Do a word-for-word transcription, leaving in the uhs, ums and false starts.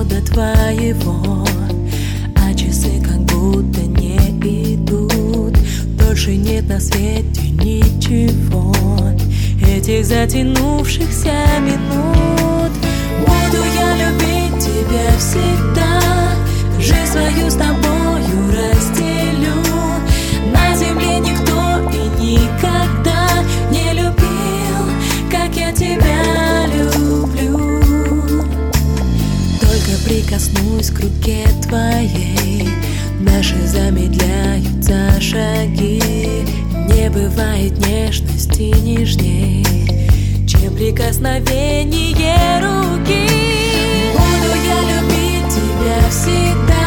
года твоего, а часы как будто не идут. Больше нет на свете ничего, этих затянувшихся минут. Буду я любить тебя всегда, жизнь свою с тобою разделю. На земле никто и никогда не любил, как я тебя люблю. Только прикоснусь к руке твоей, наши замедляются шаги. Не бывает нежности нежней, чем прикосновение руки. Буду я любить тебя всегда,